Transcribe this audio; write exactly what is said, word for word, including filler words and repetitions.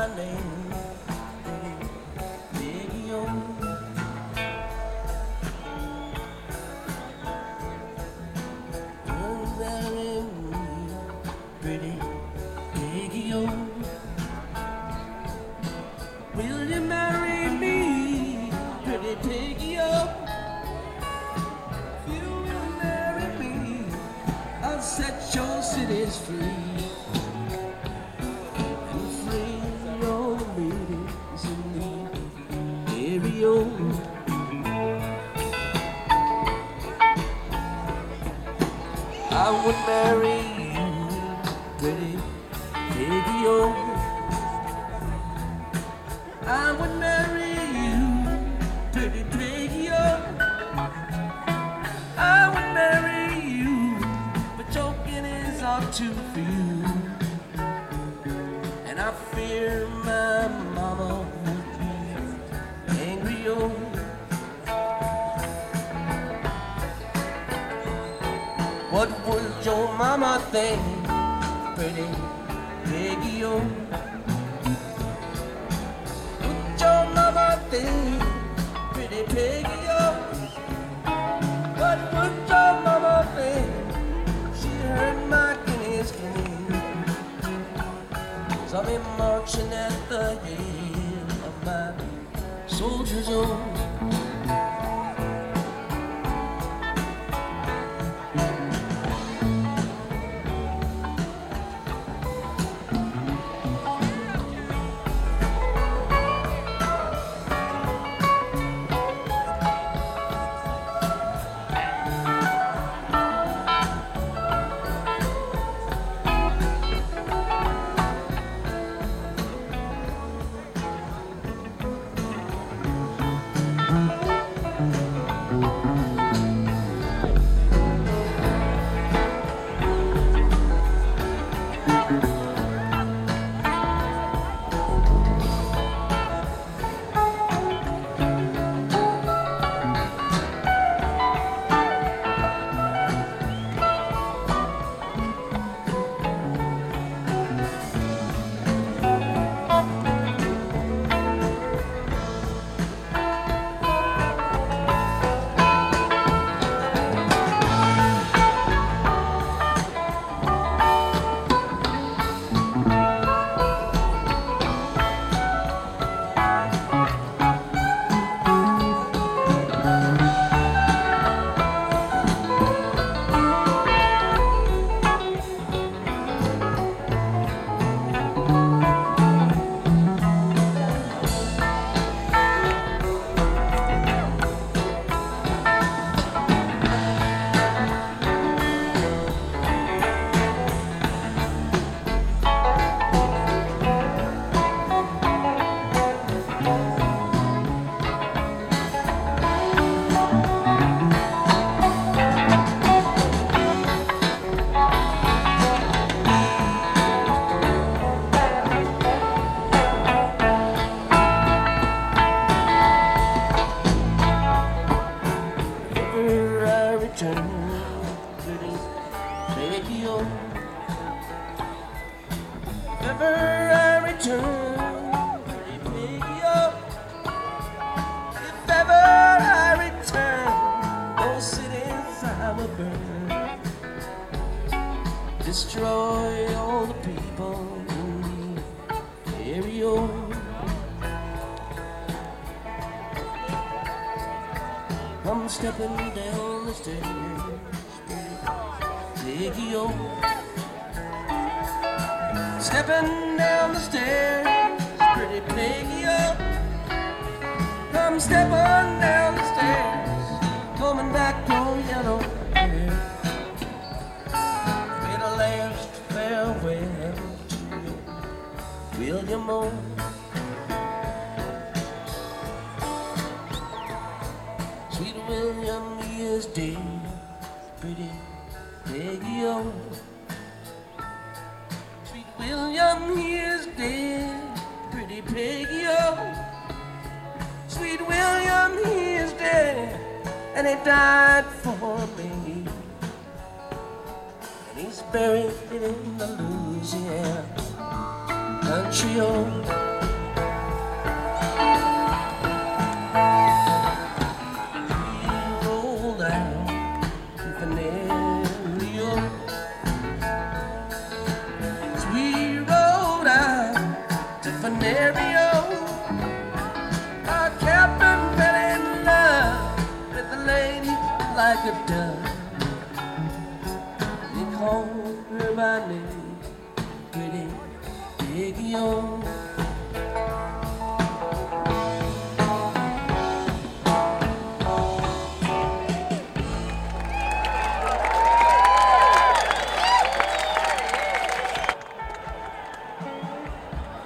name, Peggy O. Will marry me, pretty Peggy O. Will you marry me, pretty Peggy O? If you will marry me, I'll set your cities free. I would marry you, pretty Peggy O. I would marry you, pretty Peggy O. I would marry you, but your guineas are too few, and I fear my mama would be angry, oh. What would your mama think, pretty Peggy O? Would your mama think, pretty Peggy O? What would your mama think? She heard my guineas clean. Saw me marching at the head of my soldiers on. Destroy all the people in the area. Come stepping down the stairs, Peggy O. Stepping down the stairs, pretty Peggy O. Come stepping down the stairs, coming back on yellow hair. Farewell to William O. Sweet William, he is dead, pretty Peggy O. Sweet William, he is dead, pretty Peggy O. Sweet William, he is dead, and he died for me. He's buried in the Louisiana country, oh. slipped up. They called her by name, pretty Peggy O.